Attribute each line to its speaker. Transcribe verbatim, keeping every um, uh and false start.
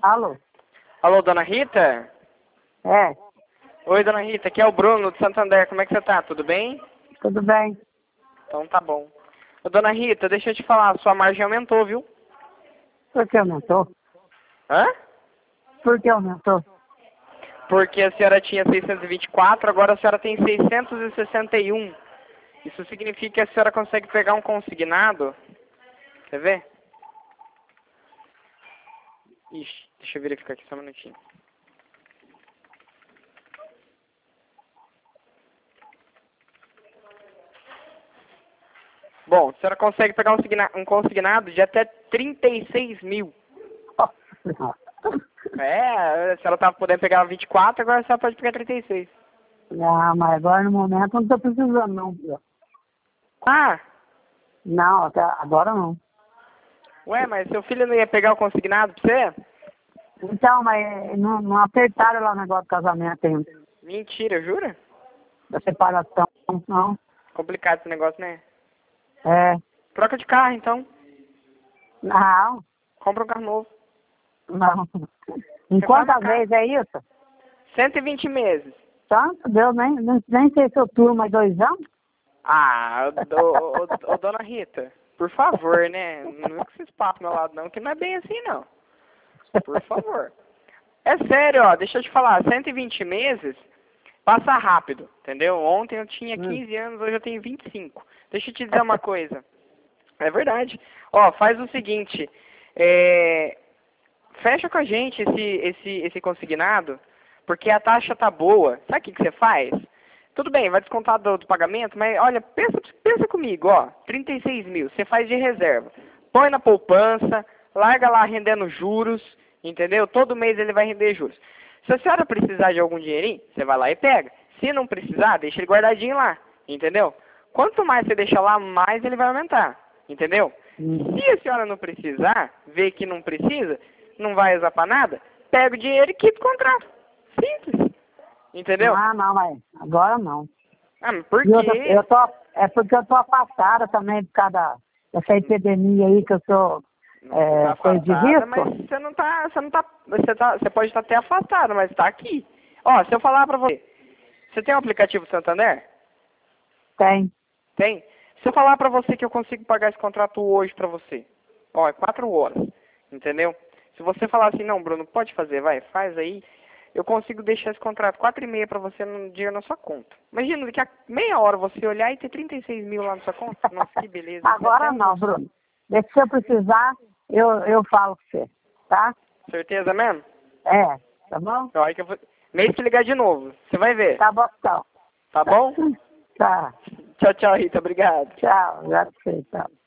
Speaker 1: Alô?
Speaker 2: Alô, dona Rita?
Speaker 1: É,
Speaker 2: Oi, dona Rita, aqui é o Bruno do Santander. Como é que você tá? Tudo bem?
Speaker 1: tudo bem?
Speaker 2: Então tá bom. Ô, dona Rita, deixa eu te falar, sua margem aumentou, viu?
Speaker 1: Por que aumentou?
Speaker 2: Hã?
Speaker 1: Por que aumentou?
Speaker 2: Porque a senhora tinha seiscentos e vinte e quatro, agora a senhora tem seiscentos e sessenta e um. Isso significa que a senhora consegue pegar um consignado. Quer ver? Ixi, deixa eu verificar aqui só um minutinho. Bom, a senhora consegue pegar um, signa- um consignado de até trinta e seis mil. É, a senhora estava podendo pegar vinte e quatro, agora a senhora pode pegar trinta e seis.
Speaker 1: Não, mas agora no momento não estou precisando não, filho.
Speaker 2: Ah,
Speaker 1: Não, até agora não.
Speaker 2: ué, mas seu filho não ia pegar o consignado pra você?
Speaker 1: Então, mas não, não acertaram lá o negócio do casamento ainda.
Speaker 2: Mentira, jura?
Speaker 1: Da separação, não.
Speaker 2: Complicado esse negócio, né?
Speaker 1: É,
Speaker 2: Troca de carro, então.
Speaker 1: não,
Speaker 2: Compra um carro novo.
Speaker 1: não. Em
Speaker 2: Você
Speaker 1: quantas
Speaker 2: faz uma
Speaker 1: vezes é isso?
Speaker 2: cento e vinte meses.
Speaker 1: Santo Deus, nem, nem, nem sei se eu turmo mais dois anos.
Speaker 2: Ah, ô, ô, ô, ô, dona Rita, por favor, né? Não é que vocês papam do meu lado, não, que não é bem assim, não. Por favor. É sério, ó, deixa eu te falar, cento e vinte meses passa rápido, entendeu? Ontem eu tinha
Speaker 1: Hum.
Speaker 2: quinze anos, hoje eu tenho vinte e cinco. Deixa eu te dizer uma coisa. É verdade. Ó, faz o seguinte, é, fecha com a gente esse, esse, esse consignado, porque a taxa tá boa. Sabe o que, que você faz? Tudo bem, vai descontar do, do pagamento, mas olha, pensa, pensa comigo, ó, trinta e seis mil, você faz de reserva. Põe na poupança, larga lá rendendo juros, entendeu? Todo mês ele vai render juros. Se a senhora precisar de algum dinheirinho, você vai lá e pega. Se não precisar, deixa ele guardadinho lá, entendeu? Quanto mais você deixa lá, mais ele vai aumentar, entendeu?
Speaker 1: Hum.
Speaker 2: Se a senhora não precisar, vê que não precisa, não vai usar pra nada, pega o dinheiro e quita o contrato. Simples. Entendeu?
Speaker 1: Ah, não, mas agora não.
Speaker 2: Ah, mas por
Speaker 1: E outra,
Speaker 2: quê?
Speaker 1: eu tô, é porque eu tô afastada também por causa da- dessa epidemia aí que eu sou
Speaker 2: Não, você
Speaker 1: é,
Speaker 2: tá
Speaker 1: coisa de
Speaker 2: afastada, mas
Speaker 1: risco.
Speaker 2: você não tá, você não tá, você tá, você pode estar até afastado, mas tá aqui. Ó, se eu falar pra você, você tem o aplicativo Santander?
Speaker 1: Tem.
Speaker 2: Tem? Se eu falar pra você que eu consigo pagar esse contrato hoje pra você, ó, é quatro horas, entendeu? Se você falar assim, não, Bruno, pode fazer, vai, faz aí, eu consigo deixar esse contrato quatro e meia pra você no dia na sua conta. Imagina, daqui a meia hora você olhar e ter trinta e seis mil lá na sua conta. Nossa, que beleza. Isso é
Speaker 1: Agora
Speaker 2: até um-
Speaker 1: não, Bruno. Deixa se eu precisar, eu, eu falo com você, tá?
Speaker 2: Certeza mesmo?
Speaker 1: É, tá bom?
Speaker 2: Ó, aí que eu vou... Mês que ligar de novo, você vai ver.
Speaker 1: Tá bom, então.
Speaker 2: Tá bom?
Speaker 1: Tá.
Speaker 2: Tchau, tchau, Rita. Obrigado.
Speaker 1: Tchau, já sei, tchau.